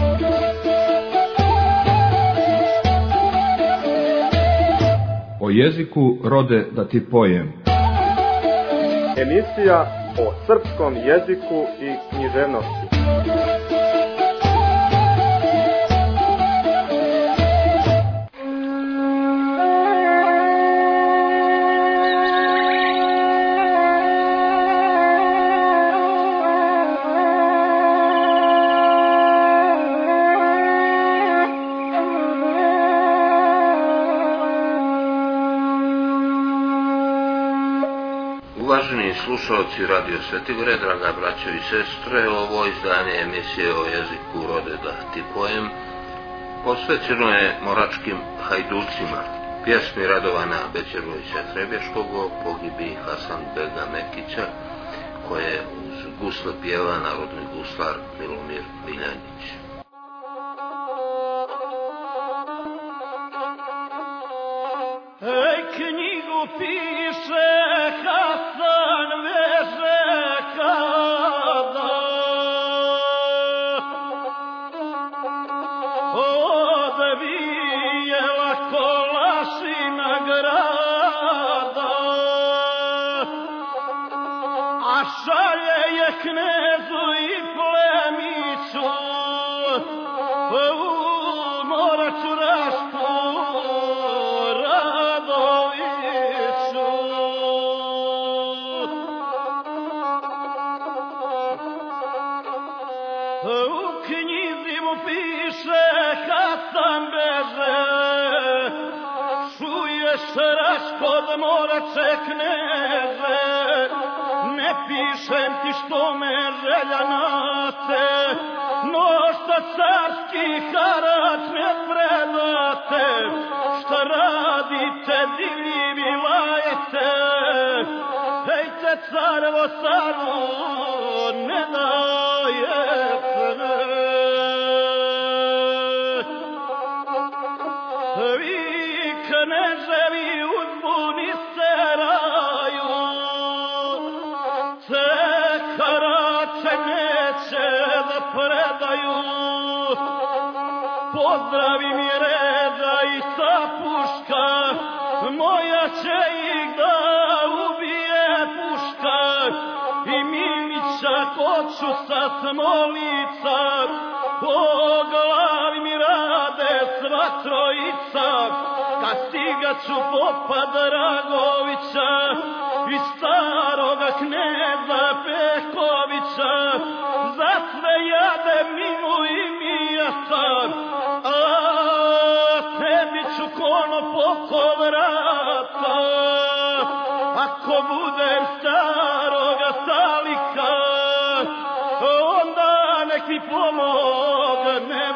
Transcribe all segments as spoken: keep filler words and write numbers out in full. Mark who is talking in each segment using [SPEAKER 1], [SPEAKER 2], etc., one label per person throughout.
[SPEAKER 1] O jeziku rode da ti pojem.
[SPEAKER 2] Emisija o srpskom jeziku i književnosti.
[SPEAKER 3] Uvaženi slušalci Radio Svetigore, draga braćo i sestre, ovo izdanje emisije o jeziku rode da ti pojem posvećeno je moračkim hajducima, pjesmi Radovana Bećerovića Trebeškog o pogibiji Hasanbega Mekića, koje uz gusle pjeva narodni guslar Milomir Miljanić.
[SPEAKER 4] Ej, knjigu piše Hasan veže kada odvijela Kolašina grada, a šalje je knezu i plemiću u Moraču Rašku kod Morače kneze, ne pišem ti što me želja nate, no šta carski harač ne predate, šta radite divlji vilajete, hejte carvo caru ne dajete. Vi kneževi uzbuni seraju, te harače neće da predaju. Pozdravi mi reda i ta puška, moja će ih da ubije puška, i Mimića hoću sa Smolica, po glavi mi rade sva trojica. Kad stigaću popa Dragovića i staroga kneza Pekovića, za sve jade milu i mijata, a tebi ću konop oko vrata. Ako budem staroga Salika, onda nek mi pomogne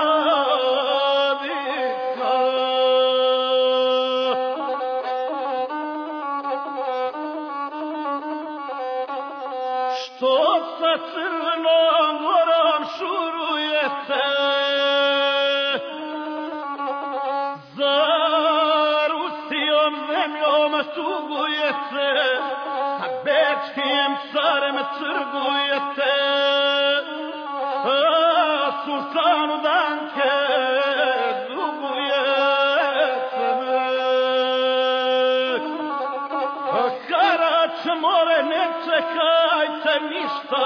[SPEAKER 4] Vladika. Što sa Crnom Gorom šurujete, za Rusijom zemljom tugujete, sa Bečkim carem trgujete, a sultanu Danke dugujete. Harač more, ne čekajte ništa,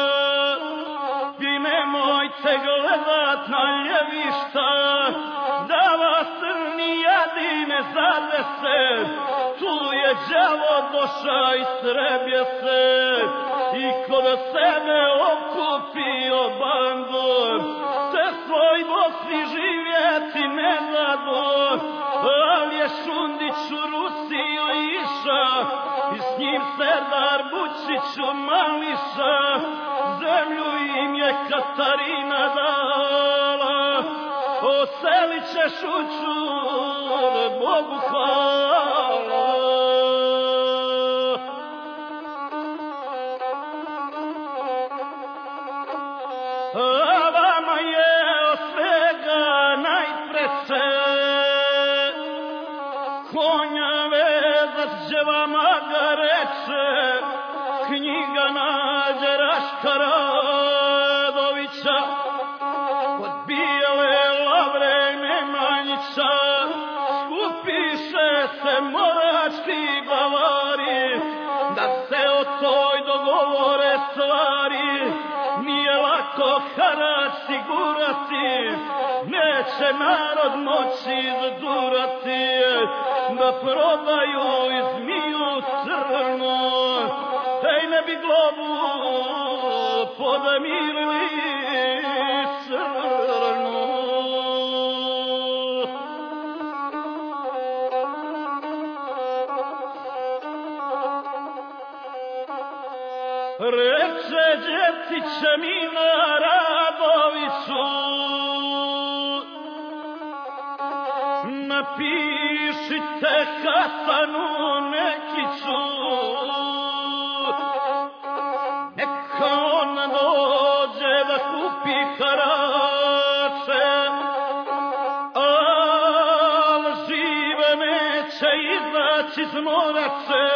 [SPEAKER 4] i nemojte gledat na ljevišta, da vas crni jadi ne zadese. Tu je đavo doša i srebje se, i kod sebe okupio bandu, te svoj Bosni živjeti ne zadu. Ali je Šundić u Rusiju iša, i s njim Serdar Vučiću mališa, zemlju im je Katarina dala, oselit ćeš u čud, Bogu hvala. A vama je od svega najpreče, konja vezat će vama ga reče, knjiga Nađe Raška Radovića, od se morački glavari, da se o toj dogovore stvari. Nije lako harač sigurati, neće narod moći izdurati, da prodaju i zmiju crnu. Ej, ne bi globu podamirili crnu. Reče djetiće mi na Radoviću, napišite Hasanu Nekiću, neka on dođe da kupi harače, al žive neće izaći iz Morače.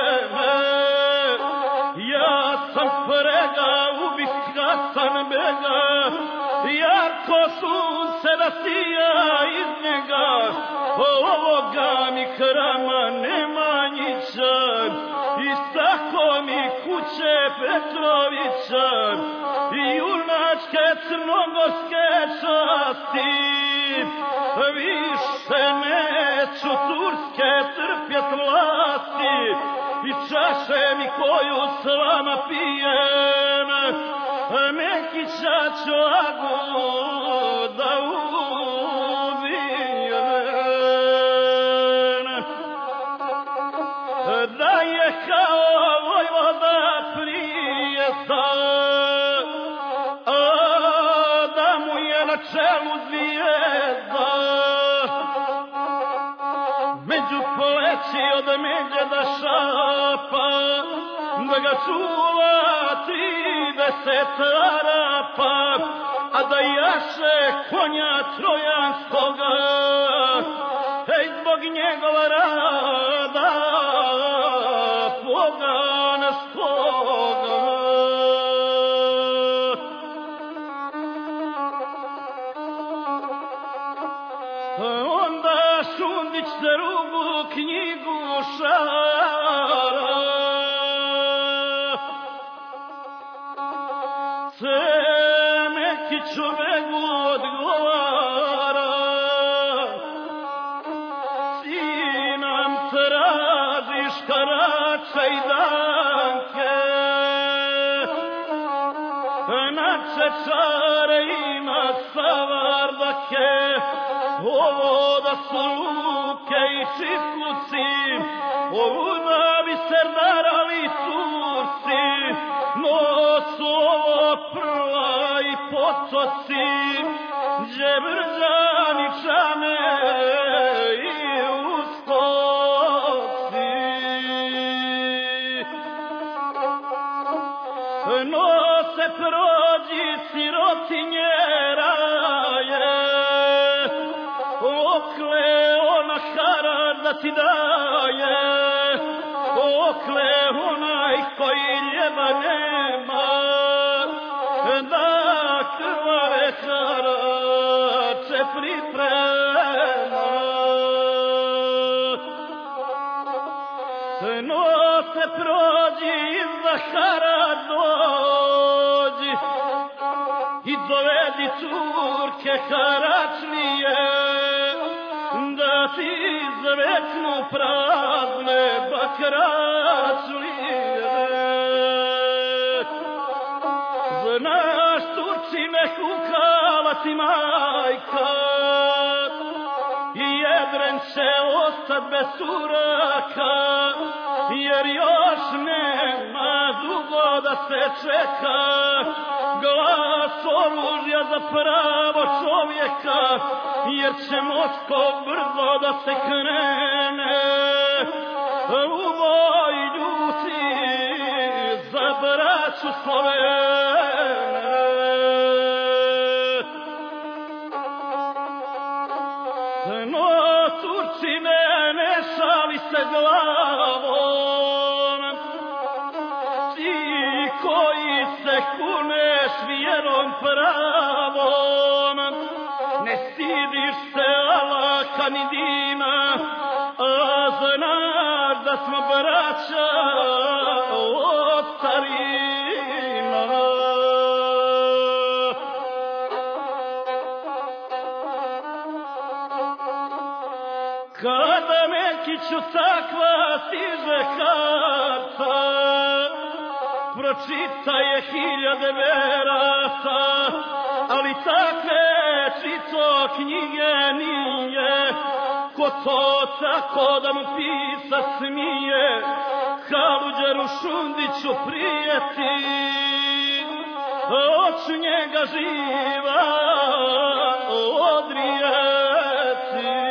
[SPEAKER 4] Ja sam prega, ubih Hasan bega, jarko sunce da sija iz njega. Ovoga mi Hrama Nemanjića, i tako mi kuće Petrovića, i junačke crnogorske časti. Više neću turske trpjet vlasti, i čaše mi koju s vama pijem, Mekića ću agu da ubijem. Da je kao vojvoda prijeta, a da mu je na čelu zvijezda, među pleći od Medvjeda šapa, da ga čuva trideset Arapa, a da jaše konja trojanskoga, ej, zbog njegova rada poganskoga. Onda Šundić se rubu knjigu šara, Mekiću begu odgovara, sinam tražiš harača i danke, na Čečare i na Savardake, ovo da su luke i čitluci, ovuda bi se darali Turci, no su ovo Prva i Potoci, Đebrđani, Čane i Uskoci. No se prođi sirotinje raje, okle ona harač da ti daje, okle onaj koji ljeba nema, da krvave harače priprema. No se prođi i za harač dođi, i dovedi Turke haračlije, da ti zreknu prazne bakračlije. Znaš, Turčine, kukala ti majka, i jedren će ostat bez suraka, jer još nema dugo da se čeka glas oružja za pravo čovjeka, jer će Moskov brzo da se krene u boj ljuti za braću Slovene. No, Turčine, ne šali se glavom, ti koji se kuneš vjerom pravom, ne stidiš se Allaha ni dina, a znaš da smo braća od starina. Kada Mekiću takva stiže karta, pročita je hiljade verasa, ali takve čito knjige nije, ko to tako da mu pisa smije, Kaluđeru Šundiću prijeti, oću njega živa odrijeti.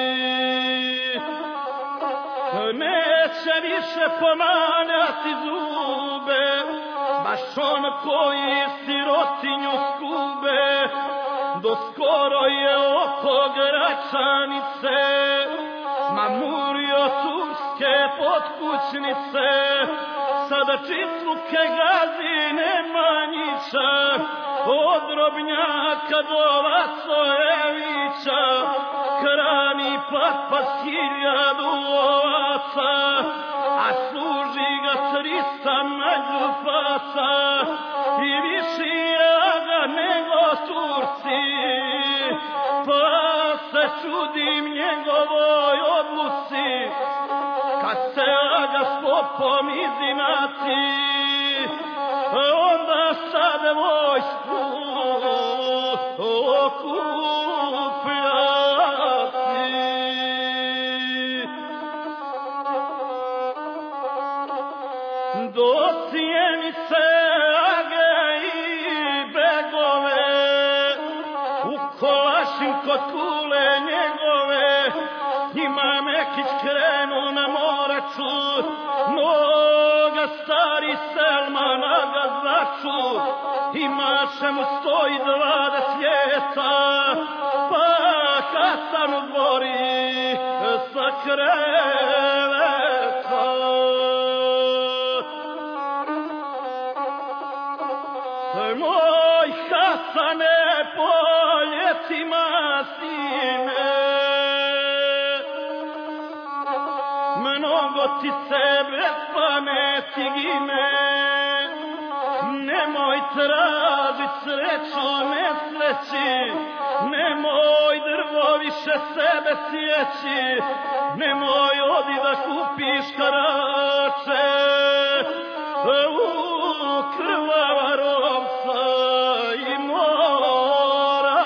[SPEAKER 4] Neće više pomanjati zube, baš on koji sirotinju skube, do skoro je oko Gračanice mamurio turske potkućnice, sada čitluke gazi Nemanjića, od Drobnjaka do Vacojevića, hrani papa s hiljadu ovaca, a služi ga trista maljupaca, i viši jaga nego Turci, pa se čudim njegovoj odluci, kad se aga s popom izinati, onda sad vojsku okupljati. Do Sjenice age i begove, u Kolašin kod kule njegove, s njima Mekić krenu na Moraču, mnoga stari Selmana ga začu, imaše mu sto i dvadeset ljeta, pa Hasan u dvori sa kreveta. Moj Hasane, po ljetima sine, mnogo ti se bez pameti gine, nemoj tražit sreću nesreći, nemoj drvo više sebe sjeći, nemoj odi da kupiš harače u krvava rovca i morače,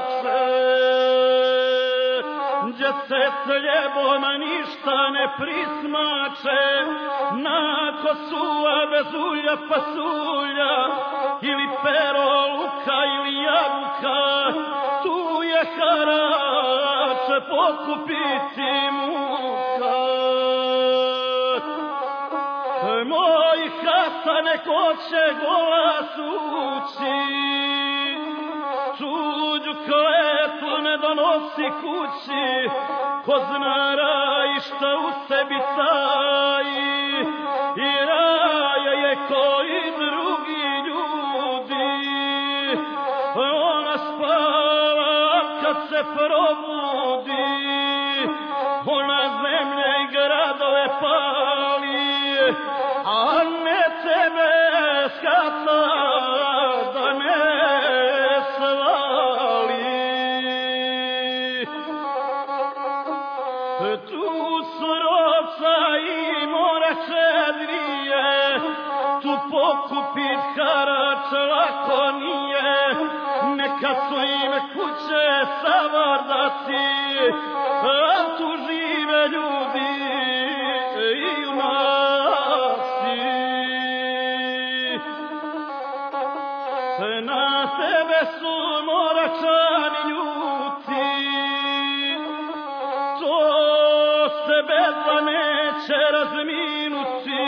[SPEAKER 4] gdje se sljeboma ništa ne prismače, na kosuva bez ulja pasulja, ili pero luka ili jabuka, tu je harače pokupiti muka. Moj Hasane, ko će glas ući, tuđu kletu ne donosi kući, ko zna raj šta u sebi taji, i raja je koji drugi ljudi. Ona spava kad se probudi, ona zemlje i gradove pali, a ne tebe skata da ne svali. Tu su Rovca i Morače dvije, tu pokupit harač lako nije, neka su im kuće savardaci, a tu žive ljudi i junaci. Na tebe su Moračani ljuti, to se bedva neće razminuti,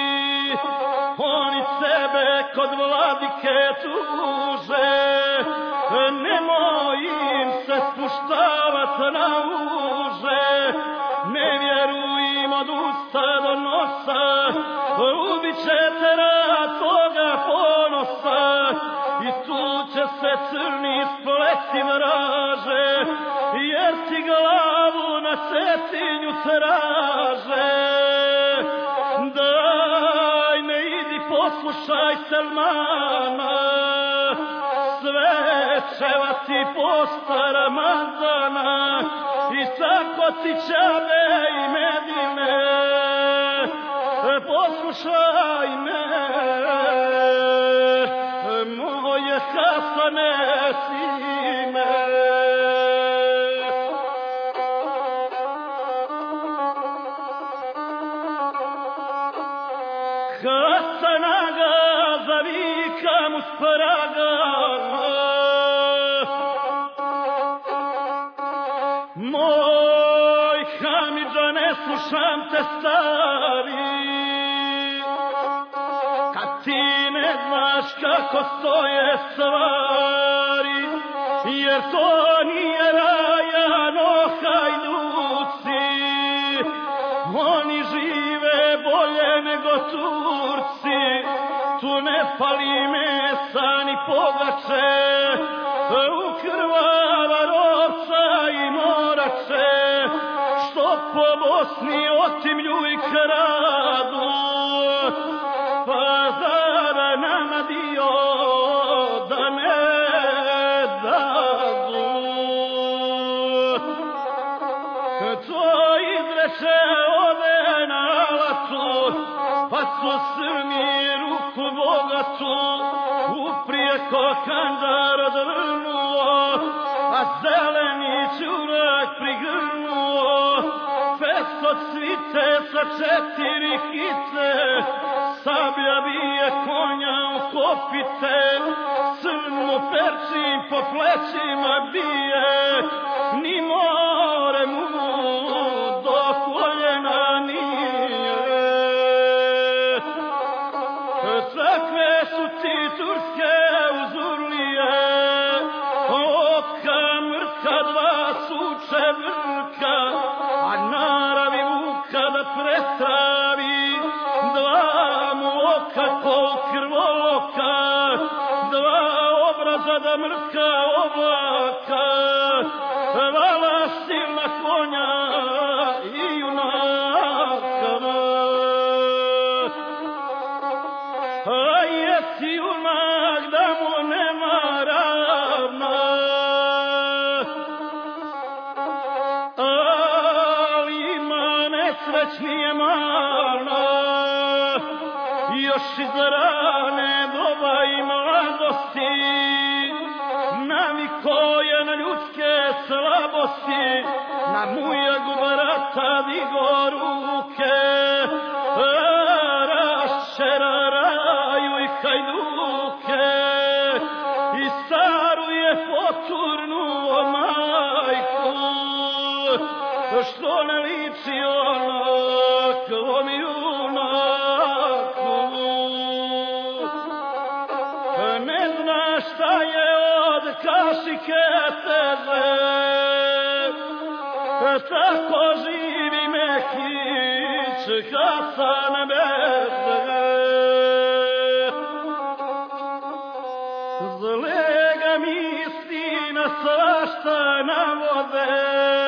[SPEAKER 4] oni sebe kod vladike tuže, nemoj im se spuštavat na uže, ne vjeruj im od usta do nosa, ubit ćete rad toga ponosa, i tu će se crni spleti vraže, jer ti glavu na svetinju traže. Daj ne idi poslušaj Selmana, svečeva ti posta Ramazana i tako ti Čabe i Medine. Poslušaj me, moje Hasane sine. Hasana ga zavikam uz praga, moj Hamidža ne slušam te stari, kad ti ne znaš kako stoje stvari, jer to nije rajano hajduci, oni žive bolje nego Turci, tu ne fali mesa ni pogače, u krvava rovca i morače, što po Bosni otimlju i kradu, pa zar nama dio da ne dadu. To izreče ove na alatu, pa su Srbi ruku bogatu uprijeko Handar odvrnuo, a zeleni čurak prigrnuo, pesto cvice sa četiri hice, sablja bije konja u kopite, crnu perčin po plećima bije, ni more mu do koljena nije. Takve su ti turske uzurlije, oka mrka dva suče vrka, a naravi vuka da pretravi, dva mu oka ko krvoloka, dva obraza da mrka oblaka, vala silna konja i junaka. A jesi junak da mu nema ravna, ali ima nesrećnije mana, još iz rane doba i mladosti, naviko je na ljudske slabosti, na mujagu brata digo ruke, raščeraraju i hajduke, i staru je poturnuo majku, što ne liči onakvom junaku. Ne zna šta je od kašike teže, tako živi Mekić Hasan Beze. Zle ga misli na svašta navode,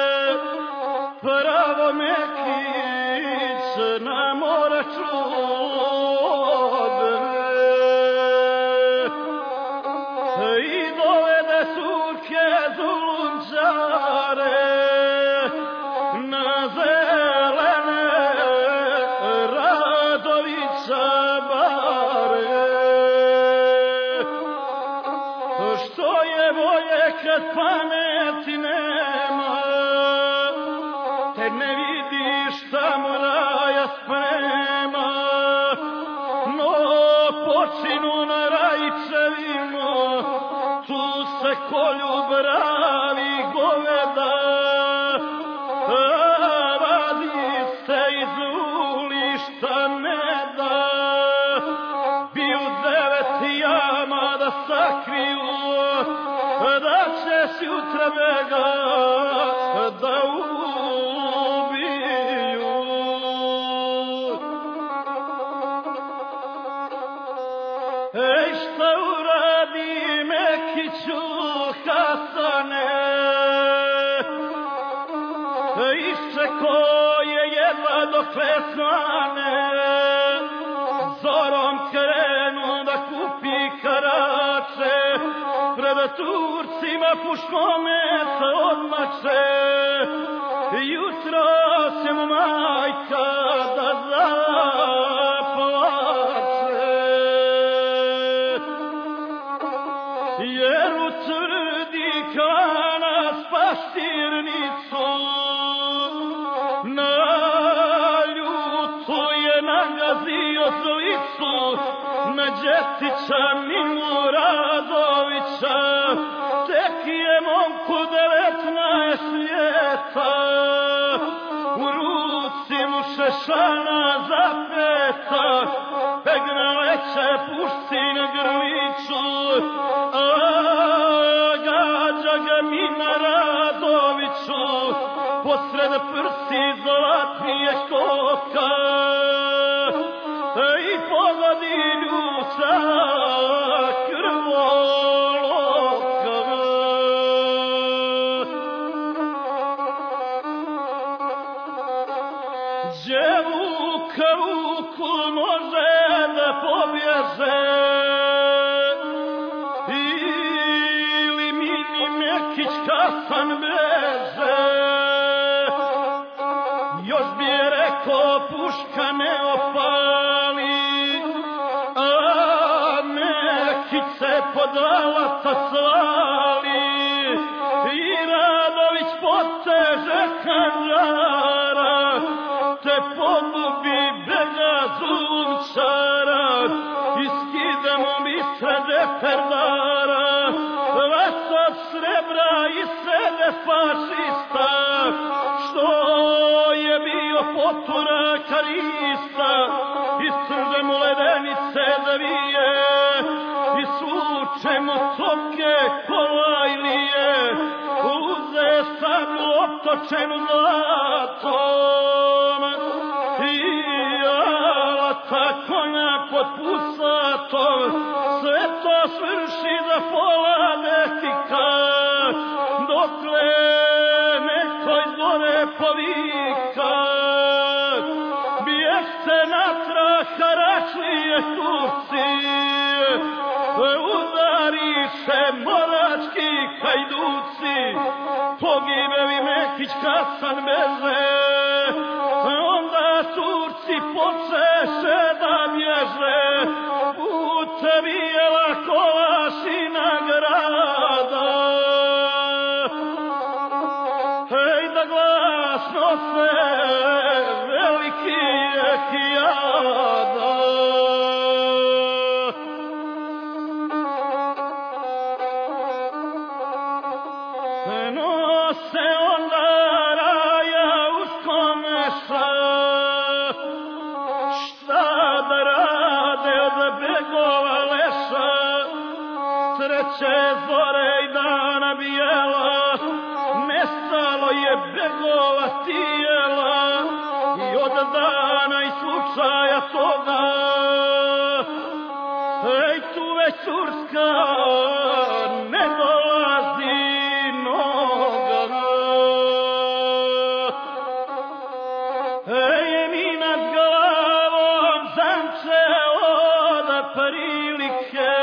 [SPEAKER 4] pravo Mekić na mora čude, i dovede Turke zulumčare na zelene Radovića bare. Što je bolje kad pameti nema, te ne vidiš šta mu raja sprema, no počinu na rajčevima, tu se kolju bravi goveda, a vadi se iz ulišta meda, biju devet jama da sakriju, da ćeš jutra bega da ubiju. Ej, šta uradi Mekiću Hasane, Iščeko je jedva dokle svane, zorom krenu da kupi karače, pred Turcima puškometa odmače. Jutro se mu majka da zaplače, jer utvrdi kana s pastirnicu, na ljutu je nagazio zlicu na Đetića Miluradovića. Tek je momku devetnaest ljeta, u ruci mu šešana zapeta, pegna leće pušci na grliću, a gađa ga Mina Radoviću, posred prsi zlatnije koka, i pogodi ljuca krvoloka. Djevuk ruku može da pobježe, ili Mini Mekić Hasan beže. Još bi je rekao puška ne opali, a Mekić se podalata svali, i Radović poteže kanđara, te pogubi bega zulumčara, i skida mu bistra Džeferdara. Vaca srebra i srede fašista, što je bio potura karista, istrže mu ledenice da vije, i suče mu topke kolajlije, uze sablju optočenu zlatom, i alata konja pod pusatom. Sve to svrši za pola detika, dokle neko iz gore povika. Bježte natrag Haračlije Turci, udariše morački hajduci, pogibevi Mekić Hasan beže. Onda Turci počeše da bježe, putevi jela Kolašina grada. Hej, da glasno se veliki je kijada. Nose onda raja uz komeša, šta da rade od begova leša. Treće zore i dana bijela, nestalo je begova tijela, i od dana i slučaja toga, ej, tu već Turska ne dolazi noga. Ej, mi nad glavom zamče od prilike,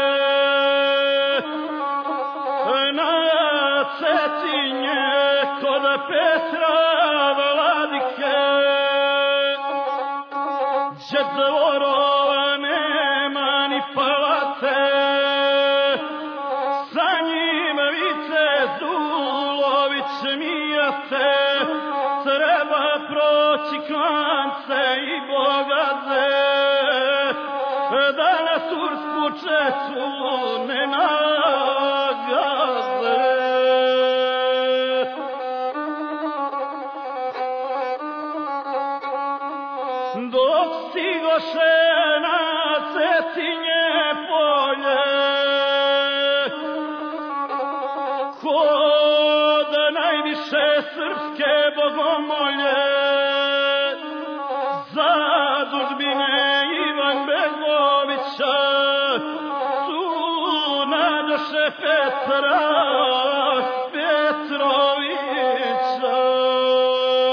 [SPEAKER 4] na Cetinje kod Petra Vladike, gdje dvorova nema ni palate, sa njim vitez Ulović mijate. Treba proći klance i bogate, da na tursku četu ne nagaze. Dok stigoše na Cetinje polje, kod najviše srpske bogomolje, zadužbine Ivan Begovića, tu nadoše Petra Petrovića.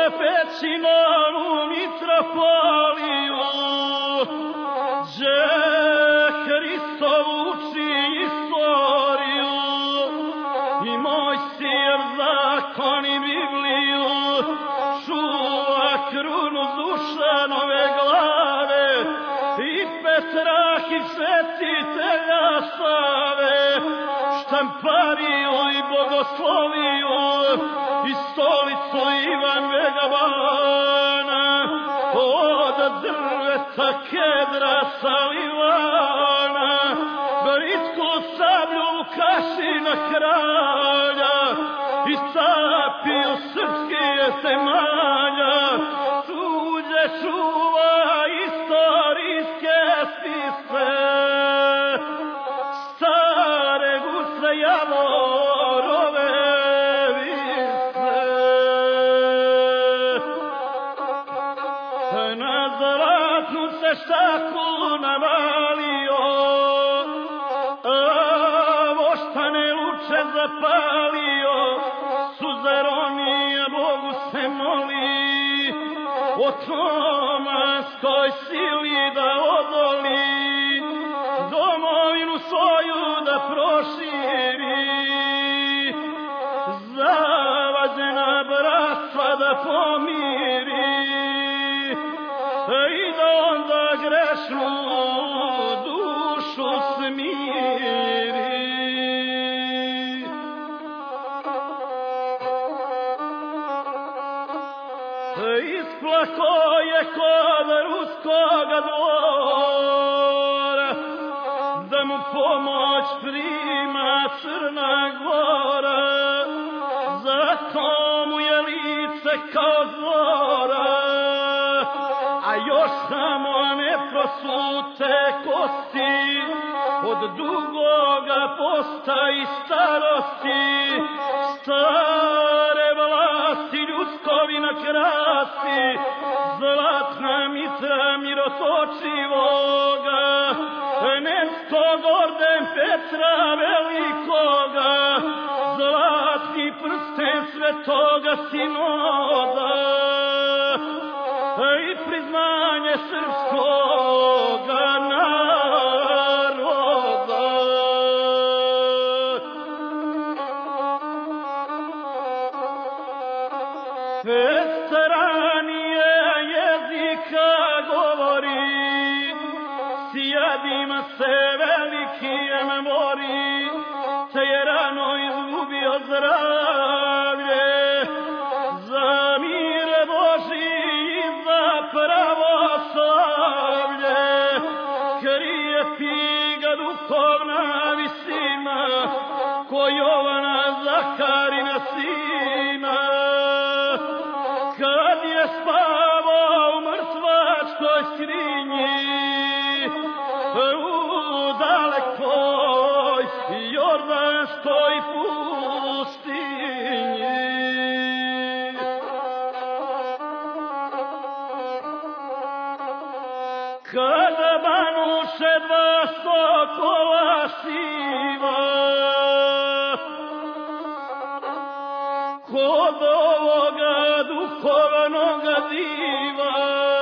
[SPEAKER 4] posle pećinalu mitropoliju, gdje Hristovu uči istoriju i moj sir zakon i Bibliju, čuva krunu Dušanove glave i Petrah i svetitelja Save, štampariju i bogosloviju i stolicu Ivan Vegabana, od drveta kedra Salivana, britku sablju Lukašina kralja i tapiju srpskije zemalja, tuđe čuva istorijske spise, stare gusle Javorove vise. Na zlatnu se štaku navalio, a voštane luče zapalio, suzaronije Bogu se moli, o tomanskoj sili da odoli, domovinu svoju da proširi, zavađena bratstva da pomiri i da onda grešnu dušu smiri. Isplako je kod ruskoga dvora, da mu pomoć prima Crna Gora, zato mu je lice kao zora, a još samo ne prosute kosti od dugoga posta i starosti, stare vlasti ljuskovina krasti, zlatna mitra mirotočivoga, Nenskog orden Petra Velikoga, zlatni prsten svetoga sinoda i priznanje srpskoga naroda. Veteranije jezika govori, sjadima se velikijem bori, te je rano izgubio zdravlje, za mir Božji i za pravoslavlje, krijepi ga duhovna visina, ko Jovana Zaharina sina, kad je spavao u mrtvačkoj skrinji, u dalekoj jordanskoj pustinji. Kada banuše dva sokola siva, kod ovoga duhovnoga diva,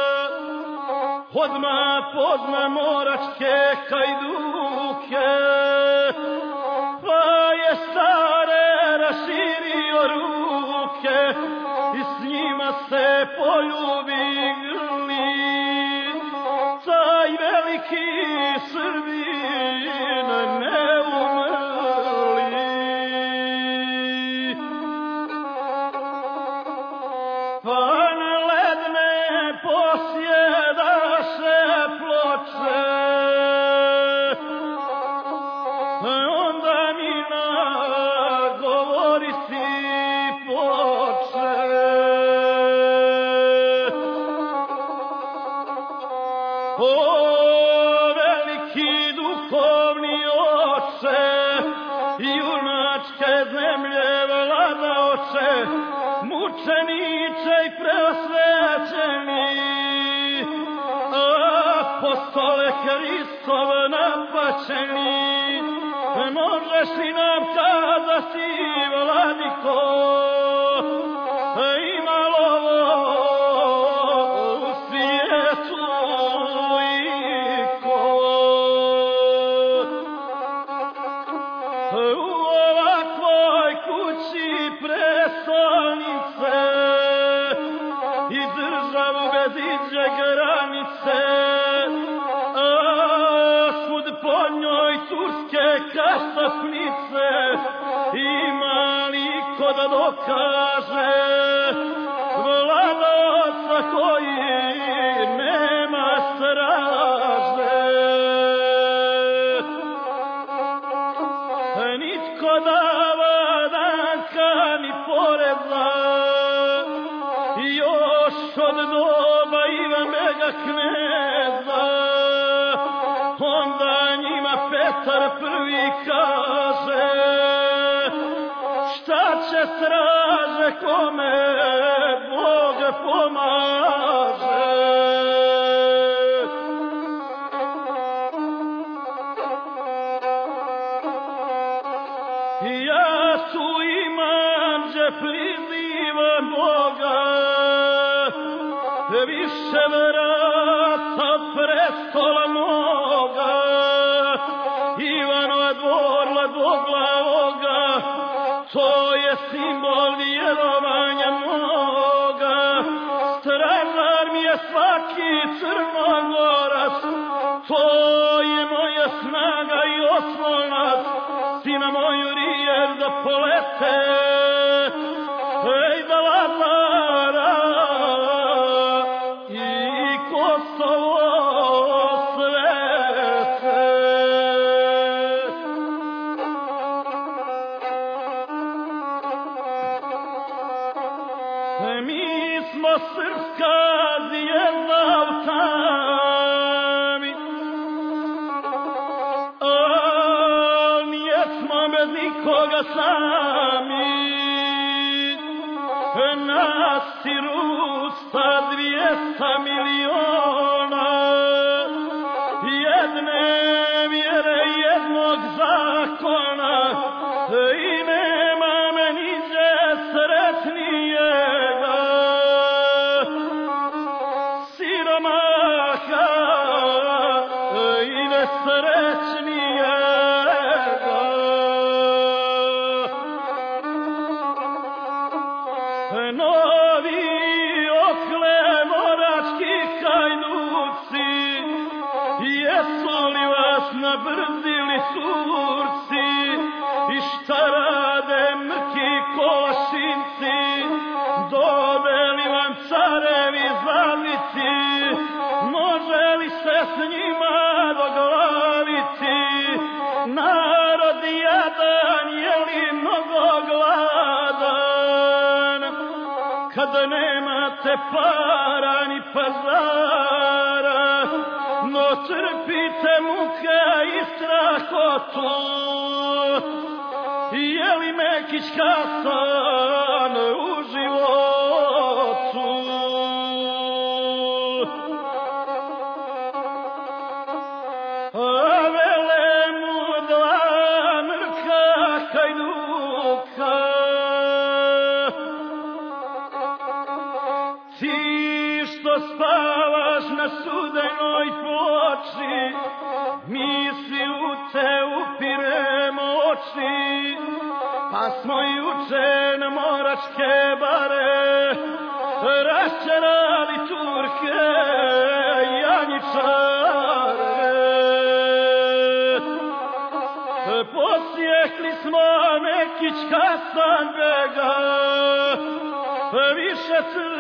[SPEAKER 4] odmah pozna moračke hajduke, pa je stare raširio ruke i s njima se poljubi grli, taj veliki Srbin neumrli. Pa na ledne posjedaše ploče, onda mi nagovori si poče. O veliki duhovni oče, junačke zemlje vladaoče, mučeniče i preosvećeni, apostole Hristov napačeni, možeš li nam kazati, vladiko, imalo ovo u ovakvoj kući prestolnice i državu bez iđe granice, a svud po njoj turske kasapnice, ima li ko da dokaže vladaoca koji nema straže. Nitko dava danka ni poreza, još od doba Ivana kneza, onda njima Petar prvi kaže, šta će straže kome Bog pomaže. Ja tu imam, že prizivam Boga, više vrata prestola moga, Ivanova dvorla dvoglavoga, to je simbol vjerovanja moga. Stražar mi je svaki Crnogorac, to je moja snaga i oslonac, sina moju riječ da polete, ej da Lazara i Kosovo svete. Mi smo srpska zvijezda u tami, a nijesmo bez nikoga sami. Nasiru sta dvijesta miliona jedne vjere, jednog zakona, i nema me niđe sretnijega siromaha i nesrećnijega. Novi okle morački hajduci, jesu li vas nabrzili Turci, i šta rade mrki košinci, dode li vam carevi zalici, može li se s njima doglaviti, narod jadan je li mnogo gladan, kada nemate para ni pazara, no trpite muke i strahotu. Je li Mekić Hasan u životu? A vele mu dva mrka hajduka, ti što spavaš na studenoj ploči, mi si u te upiremo oči, pa smo juče na moračke bare raščerali Turke janjičare. Posjekli smo Mekić Hasanbega, više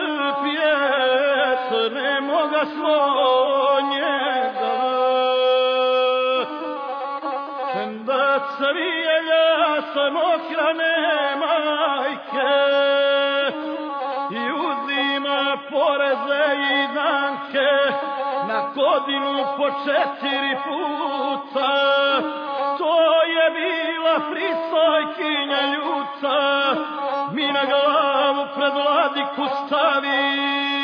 [SPEAKER 4] trpjet ne moga smo njega. Da cvijelja samohrane majke i uzima poreze i danke na godinu po četiri puta, to je bila pristojkinja ljuta, mi na glavu pred vladiku stavi,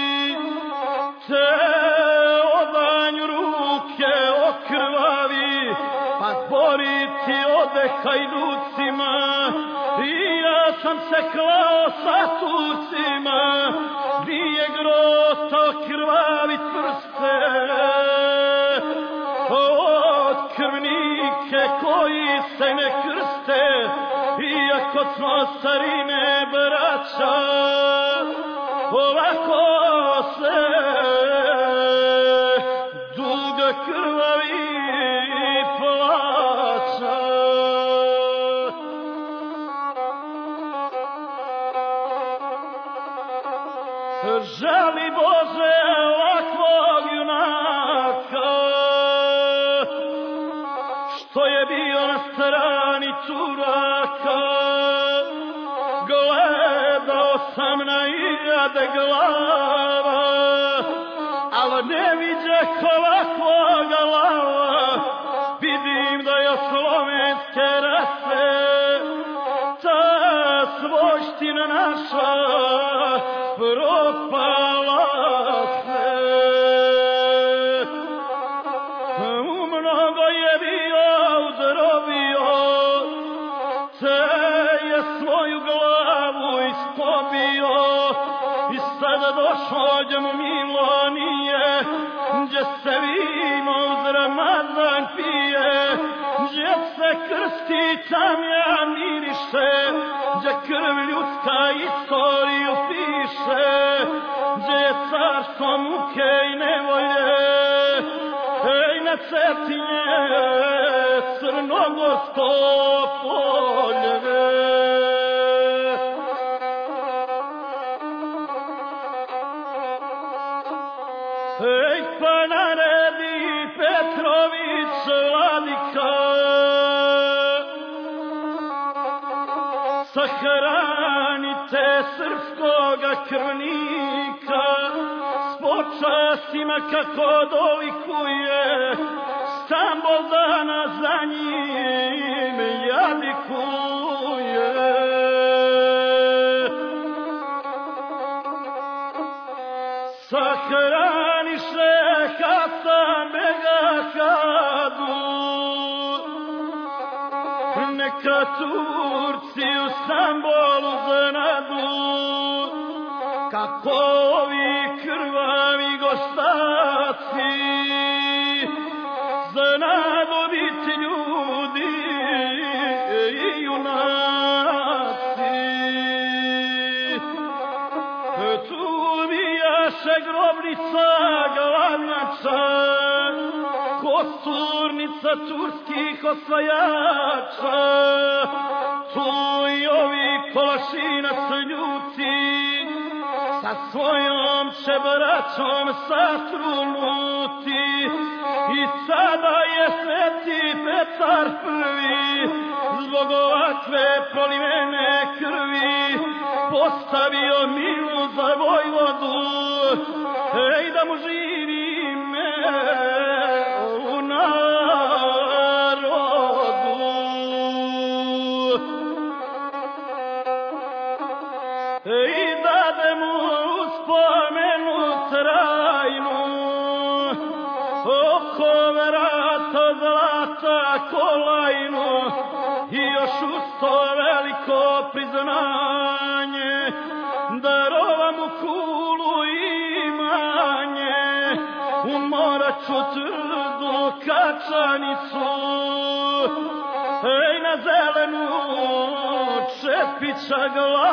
[SPEAKER 4] te odanju ruke okrvavi, pa boriti ode hajducima, i ja sam se klao sa Turcima, nije grota krvavit prste od krvnike koji se ne krste, kod smo starine braća, ovako se dug krvavi plaća. Žali Bože ovakvog junaka, što je bio na strani Turaka. Gledao sam na iljade glava, al ne viđeh ovakvoga lava. Vidim da je slovenske rase ta svojština naša propala se. Mnogo je bio udrobio, te je svoju glavu iskobio. I sada došlo gdje mu milo nije, gdje se vino uz Ramazan pije, gdje se krsti tamja miriše, gdje krv ljudska istoriju piše, gdje je carstvo muke i nevolje. Ej, na Cetinje crnogorsko polje. Ej, pa naredi Petrović vladika, sahranite srpskoga krvnika s počastima kako dolikuje. Stambol danas za njim jadikuje. Sahraniše Hasan Bega Hadu, neka Turci u Stambolu znadu kako ovi krvavi gostaci znadu biti ljudi i junaci. Tu bijaše grobnica glavnjača, kosturnica turskih osvajača. Tu i ovi polašinac ljuti sa svojom će braćom satruluti. I sada je Sveti Petar prvi zbog ovakve prolivene krvi postavio milu za vojvodu. Ej, da mu živi me u narodu. Ej, dade mu uspomenu trajnu oko vrata zlata kolajnu i još uz to veliko priznanje darova mu kulu imanje u Moraču tvrdu Kačanicu. Ej, na zelenu Čepića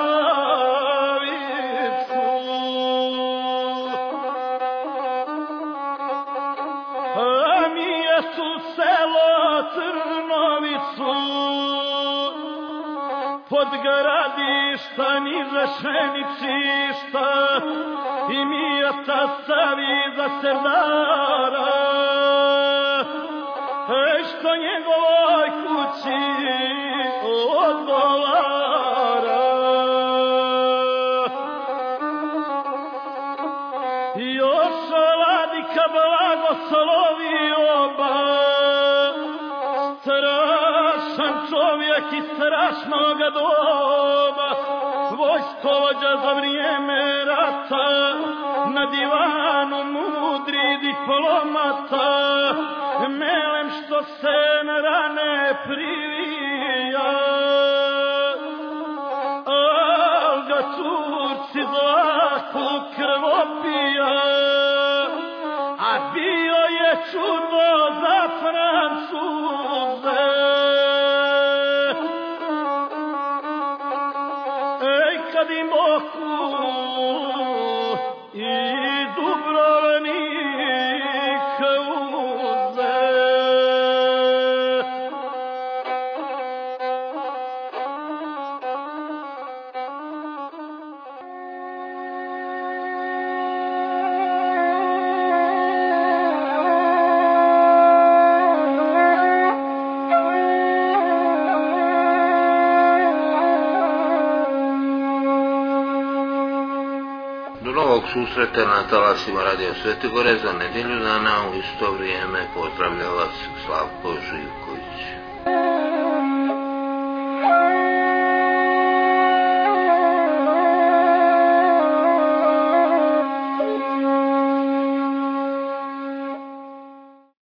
[SPEAKER 4] glavicu. A mi je tu selo Trnovicu, pod gradišta niže Šeničišta i Mijata stavi za serdara. Ej, što njegovoj kući odgovara. Još vladika blagoslovi oba, strašan čovjek iz strašnoga doba, vojskovođa za vrijeme rata, na divanu mudri diplomata, melem što se na rane privija. Al ga Turci zlaku krvopija, a bio je čudo za Francuze. radim oku i Dubrovnik uze.
[SPEAKER 3] Do novog susreta na talasima Radio Svete Gore za nedjelju dana u isto vrijeme. Pozdravlja vas Slavko Živković.